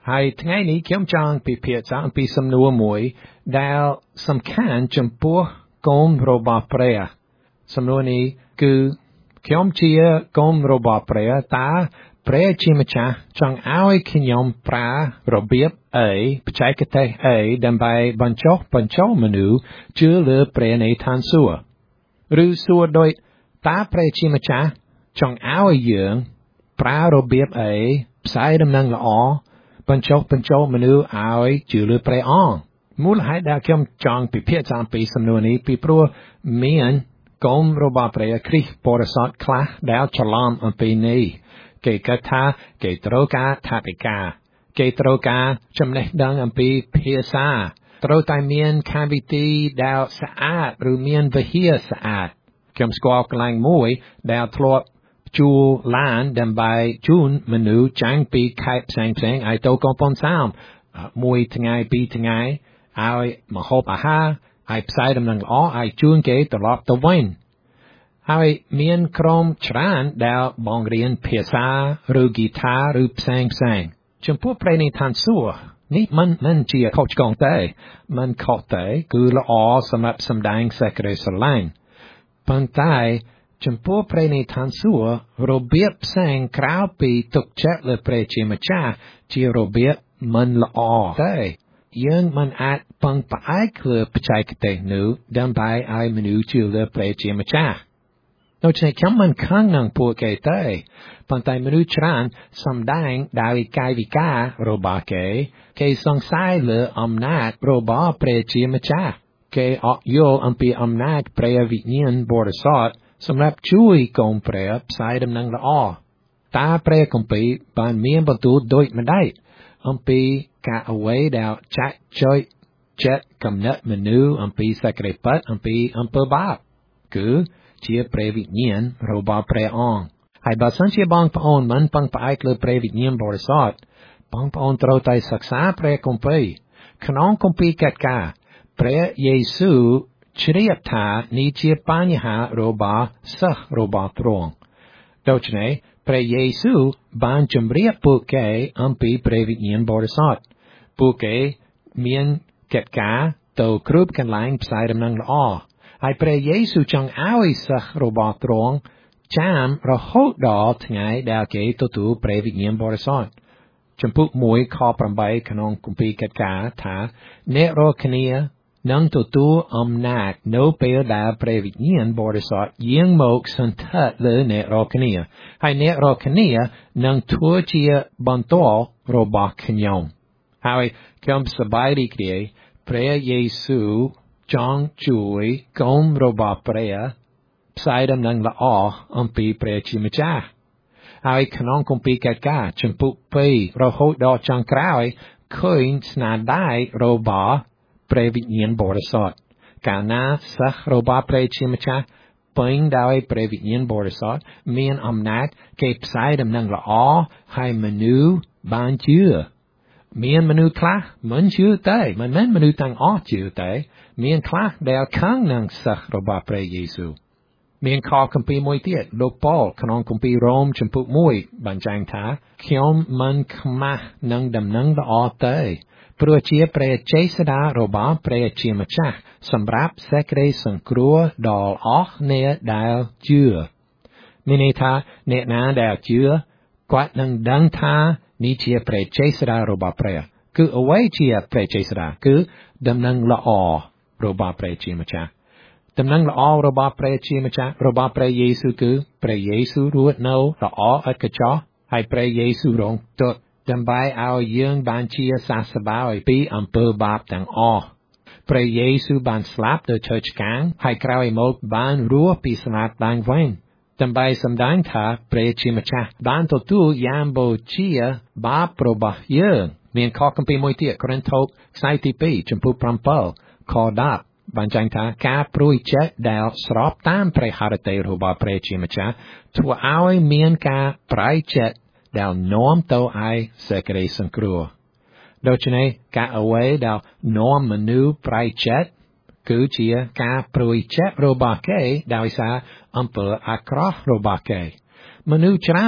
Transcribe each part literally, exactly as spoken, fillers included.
ហើយថ្ងៃនេះខ្ញុំចង់ពិភាក្សាអំពីសំណួរមួយដែលសំខាន់ចំពោះកូនរបស់ព្រះសំណួរនេះគឺខ្ញុំជាកូនរបស់ព្រះតើព្រះជាម្ចាស់ចង់ឲ្យខ្ញុំប្រើរបៀបអីបច្ចេកទេសអីដើម្បីបញ្ចុះបញ្ចូលមនុស្សជឿលើព្រះនៃឋានសួគ៌ឬសួរដូចតើព្រះជាម្ចាស់ចង់ឲ្យយើងប្រើរបៀបអីផ្សាយដំណឹងល្អបញ្ចុះបញ្ចូលមនុស្សឲ្យជឿលើព្រះអង្គមូលហេតុដែលខ្ញុំចង់ពិភាក្សាអំពីសំណួរនេះពីព្រោះមានកូនរបស់ព្រះគ្រីស្ទបរិសុទ្ធខ្លះដែលច្រឡំអំពីនេះគេគិតថាគេត្រូវការថវិកាគេត្រូវការចំណេះដឹងអំពីភាសាត្រូវតែមានកម្មវិធីដែលស្អាតឬមានវិហារស្អាតខ្ញុំស្គាល់កន្លែងមួយដែលធ្លាប់ជួលឡានដើម្បីជូនមនុស្សចាញ់ពីខេត្តផ្សេងៗឲ្យទៅកំពង់សោមមួយថ្ងៃពីរថ្ងៃឲ្យមកហូបអាហារឲ្យផ្សាយដំណឹងល្អឲ្យជូនគេត្រឡប់ទៅវិញហើយមានក្រុមច្រើនដែលបង្រៀនភាសាឬហ្គីតាឬផ្សេងផ្សេងចំពោះព្រះនៃឋានសួគ៌នេះមិនមិនជាខុសឆ្គងទេមិនខុសទេគឺល្អសម្រាប់សម្ដែងសេចក្តីស្រឡាញ់ប៉ុន្តែចំពោះព្រះនៃឋានសួគ៌របៀបផ្សេងក្រៅពីទុកចិត្តលើព្រះជាម្ចាស់ជារបៀបមិនល្អទេយើងមិនអាចពឹងផ្អែកលើបច្ចេកទេសនោះដើម្បីឲ្យមនុស្សជឿលើព្រះជាម្ចាស់ដូច្នេះខ្ញុំមិនខឹងនឹងពួកគេទេប៉ុន្តែមនុស្សច្រើនសម្ដែងដោយកាយវិការរបស់គេគេសង្ស័យលើអំណាចរបស់ព្រះជាម្ចាស់គេអត់យល់អំពីអំណាចព្រះវិញ្ញាណបរិសុទ្ធសម្រាប់ជួយកូនព្រះផ្សាយដំណឹងល្អតើព្រះគម្ពីរបានមានបន្ទូលដូចម្តេចអំពីការអ្វីដែលចាក់ចុចចិត្តគំនិតមនុស្សអំពីសេចក្តីពិតអំពីអំពើបាបគឺជាព្រះវិញ្ញាណរបស់ព្រះអង្គហើយបើសិនជាបងប្អូនមិនពឹងផ្អែកលើព្រះវិញ្ញាណបរិសុទ្ធបងប្អូនត្រូវតែសិក្សាព្រះគម្ពីរក្នុងគម្ពីរកិច្ចការព្រះយេស៊ូវជ្រាបថានេះជាបញ្ហារបស់សិស្សរបស់ទ្រង់ដូច្នេះព្រះយេស៊ូវបានជម្រាបពួកគេអំពីព្រះវិញ្ញាណបរិសុទ្ធពួកគេមានកិច្ចការទៅគ្រប់កន្លែងផ្សាយដំណឹងល្អហើយព្រះយេស៊ូវចង់ឲ្យសិស្សរបស់ទ្រង់ចាំរហូតដល់ថ្ងៃដែលគេទទួលព្រះវិញ្ញាណបរិសុទ្ធចំពុកមួយខប្រាំបីក្នុងគម្ពីរកិច្ចការថាអ្នករាល់គ្នានឹងទទួលអំណាចនៅពេលដែលព្រះវិញ្ញាណបរិសុទ្ធយាងមកសន្ធិដ្ឋលើអ្នករាល់គ្នាហើយអ្នករាល់គ្នានឹងធ្វើជាបន្ទាល់របស់ខ្ញុំហើយខ្ញុំសប្បាយរីករាយព្រះយេស៊ូវចង់ជួយកូនរបស់ព្រះផ្សាយដំណឹងល្អអំពីព្រះជាម្ចាស់ហើយក្នុងគម្ពីរកិច្ចការចំពុកពីររហូតដល់ចុងក្រោយឃើញស្នាដៃរបស់ព្រះវិញ្ញាណបរិសុទ្ធកាលណាសិស្សរបស់ព្រះជាម្ចាស់ពេញដោយព្រះវិញ្ញាណបរិសុទ្ធមានអំណាចគេផ្សាយដំណឹងល្អហើយមនុស្សបានជឿមានមនុស្សខ្លះមិនជឿទេមិនមែនមនុស្សទាំងអស់ជឿទេមានខ្លះដែលខឹងនឹងសិស្សរបស់ព្រះយេស៊ូវមានខគម្ពីរមួយទៀតលោកប៉ូលក្នុងគម្ពីររ៉ូមចំពុកមួយបញ្ជាក់ថាខ្ញុំមិនខ្មាស់នឹងដំណឹងល្អទេព្រោះជាព្រះចេស្តារបស់ព្រះជាម្ចាស់សម្រាប់សេចក្តីសង្គ្រោះដល់អស់អ្នកដែលជឿមានន័យថាអ្នកណាដែលជឿគាត់នឹងដឹងថានេះជាព្រះចេស្តារបស់ព្រះគឺអ្វីជាព្រះចេស្តាគឺដំណឹងល្អរបស់ព្រះជាម្ចាស់ដំណឹងល្អរបស់ព្រះជាម្ចាស់របស់ព្រះយេស៊ូវគឺព្រះយេស៊ូវរស់នៅល្អឥតខ្ចោះហើយព្រះយេស៊ូវរងទោសដើម្បីឲ្យយើងបានជាសះស្បើយពីអំពើបាបទាំងអស់ព្រះយេស៊ូវបានស្លាប់ដោយឈើឆ្កាងហើយក្រោយមកបានរស់ពីស្លាប់ឡើងវិញដើម្បីសម្ដែងថាព្រះជាម្ចាស់បានទទួលយ៉ាងបូជាបាបរបស់យើងមានខគម្ពីរមួយទៀតកូរិនថូសខ្សែទីពីរចំពុកប្រាំពីរខដប់បញ្ជាក់ថាការព្រួយចិត្តដែលស្របតាមព្រះハរតីរបស់ព្រះជាម្ចាស់ធ្វើឲ្យមានការប្រែចិត្តដែលនាំទៅឲ្យសេចក្តីសង្គ្រោះដូច្នេះការអ្វីដែលនាំមនុស្សប្រែចិត្តគឺជាការព្រួយចិត្តរបស់គេដោយសារអំពើអាក្រក់របស់គេមនុស្សច្រើន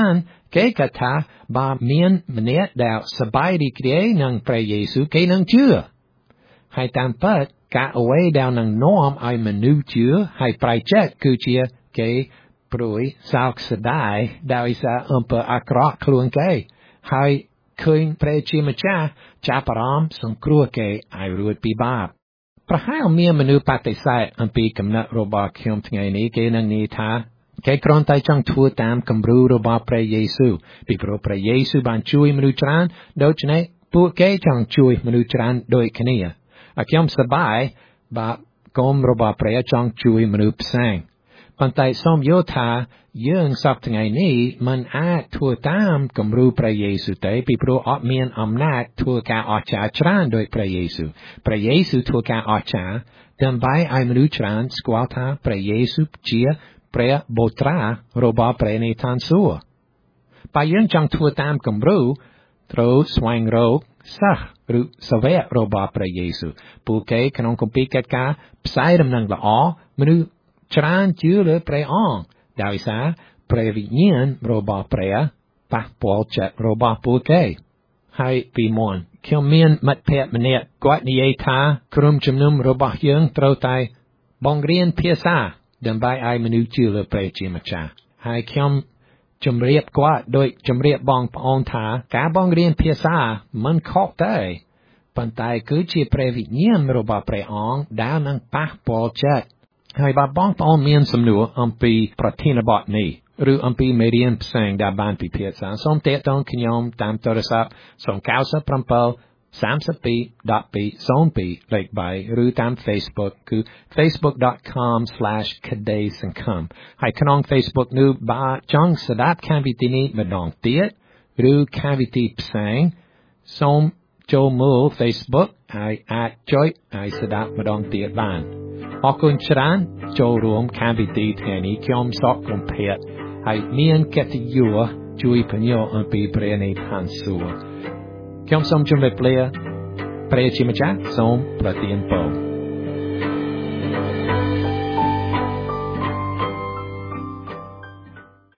គេគិតថាបើមានម្នាក់ដែលសប្បាយរីករាយនឹងព្រះយេស៊ូវគេនឹងជឿហើយតាមពិតការអ្វីដែលនឹងនាំឲ្យមនុស្សជឿហើយប្រែចិត្តគឺជាគេព្រួយសោកស្ដាយដោយសារអំពើអាក្រក់ខ្លួនគេហើយឃើញព្រះជាម្ចាស់ចាប់អារម្មណ៍សង្គ្រោះគេឲ្យរួចពីបាបប្រហែលមានមនុស្សបដិសេធអំពីគំនិតរបស់ខ្ញុំថ្ងៃនេះគេនឹងនិយាយថាគេគ្រាន់តែចង់ធ្វើតាមគំរូរបស់ព្រះយេស៊ូវពីព្រោះព្រះយេស៊ូវបានជួយមនុស្សច្រើនដូច្នេះពួកគេចង់ជួយមនុស្សច្រើនដូចគ្នាហើយខ្ញុំសប្បាយបើគំរបស់ព្រះចង់ជួយមនុស្សផ្សេងប៉ុន្តែសូមយល់ថាយើងសប្តាហ៍ថ្ងៃនេះមិនអាចធ្វើតាមគំរូព្រះយេស៊ូវទេពីព្រោះអត់មានអំណាចធ្វើការអស្ចារ្យច្រើនដោយព្រះយេស៊ូវព្រះយេស៊ូវធ្វើការអស្ចារ្យដើម្បីឲ្យមនុស្សច្រើនស្គាល់ថាព្រះយេស៊ូវជាព្រះបុត្រារបស់ព្រះនៃឋានសួគ៌បើយើងចង់ធ្វើតាមគំរូត្រូវស្វែងរកសិស្សឬសាវករបស់ព្រះយេស៊ូវពួកគេក្នុងគម្ពីរកិច្ចការផ្សាយដំណឹងល្អមនុស្សច្រើនជឿលើព្រះអង្គដោយសារព្រះវិញ្ញាណរបស់ព្រះប៉ះពាល់ចិត្តរបស់ពួកគេហើយពីមុនខ្ញុំមានមិត្តភក្តិម្នាក់គាត់និយាយថាក្រុមជំនុំរបស់យើងត្រូវតែបង្រៀនភាសាដើម្បីឲ្យមនុស្សជឿលើព្រះជាម្ចាស់ហើយខ្ញុំជំរាបគាត់ដោយជំរាបបងប្អូនថាការបង្រៀនភាសាមិនខុសទេប៉ុន្តែគឺជាព្រះវិញ្ញាណរបស់ព្រះអង្គដែលនឹងប៉ះពាល់ចិត្តហើយបើបងប្អូនមានសំណួរអំពីប្រធានបទនេះឬអំពីមេរៀនផ្សេងដែលបានពិភាក្សាសូមទាក់ទងខ្ញុំតាមទូរស័ព្ទศูนย์ เก้า เจ็ด สาม สาม two ดอท two ศูนย์ two เลขใบឬតាម Facebook គឺ facebook dot com slash caday sankam ហើយក្នុង Facebook នោះបើចង់ស្ដាប់កម្មវិធីនេះម្ដងទៀតឬកម្មវិធីផ្សេងសូមចូលមើល Facebook ហើយអាចចុចឲ្យស្ដាប់ម្ដងទៀតបានអរគុណច្រើនចូលរួមកម្មវិធីថ្ងៃនេះខ្ញុំសកកុំភេទហើយមានកិត្តិយសជួយពន្យល់អំពីព្រះនៃឋានសួគ៌ខ្ញុំសូមជម្រាបលាព្រះជាម្ចាស់សូមប្រទានពរ